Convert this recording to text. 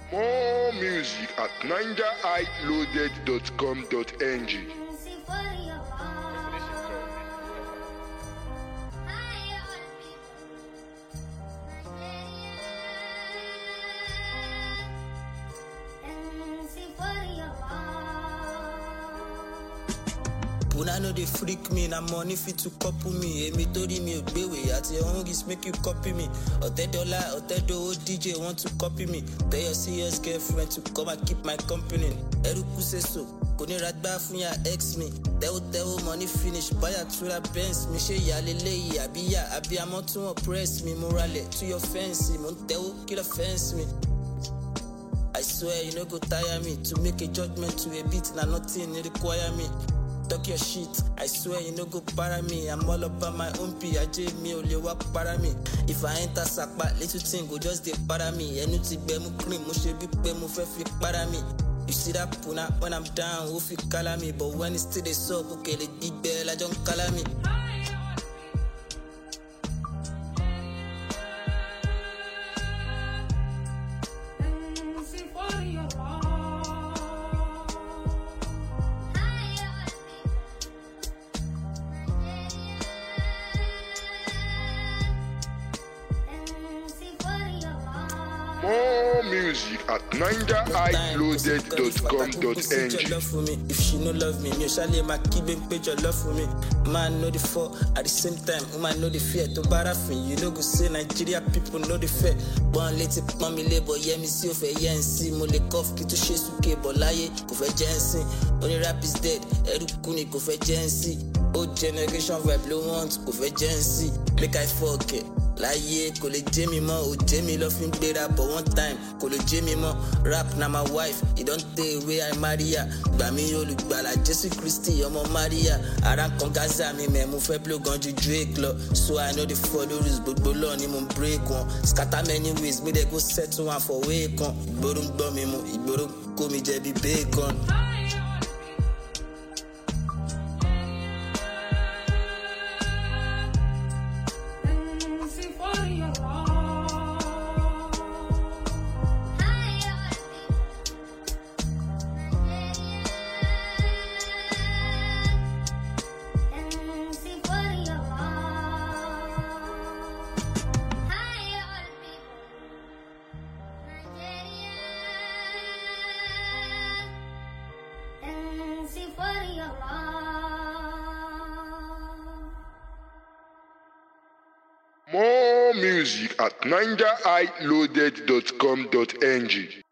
More music at ninjahighloaded.com.ng. Una know they freak me, na money fit to couple me. Emi tori mi ogbewe, at your own risk make you copy me. $10, $10 DJ want to copy me. Tell your serious girlfriend to come and keep my company. Eruku say so, koni radba fun ya ex me. Tell money finish, buy a trailer Benz. Me she ya lele, abi amo to oppress me. Morale to your fancy, mon tell kill offense me. I swear you no go tire me. To make a judgment to a beat, na nothing require me. Talk your shit, I swear you no go para me. I'm all about my own P, I J me only walk para me. If I enter Sakpa, little thing go just dey para me. Enu ti be mu cream, mo she bi pe mo fe fi para me. You see that puna when I'm down, who fi call me. But when it's still the sub, okay, the big bell, I don't call me. More music at ninjahighloaded.com.ng. If she no love me, me shall my keep page your love for me. Man know the fall at the same time, woman know the fear to paraffin. You know go say Nigeria people know the fear. One lady mommy label, yeah me see of a yensi. Mole cough ki to she suke bolaye, go for jensi. Only rap is dead, Erukuni go for jensi. Old generation vibe low want go for jensi. Make I fuck it. Láyé kò lè jẹ́ mi mọ́, ò jẹ́ mi lọ fi ń gbéra but one time kò lè jẹ́ mi mọ́. Rap na my wife, e don tey wey I marry her. Gbà mí olùgbàlà Jésù Kristi ọmọ Maria. Ara kan Gaza mi mẹ́, mo fẹ́ blow gan ju Drake lọ. So I know the follow rules, gbogbo law ni mo ń break wọn. Scatter many ways, me dey go settle one for way kan. Ìgboro ń gbọ́ mi mu, ìgboro kó mi jẹ bí bacon. More music at ninjahighloaded.com.ng.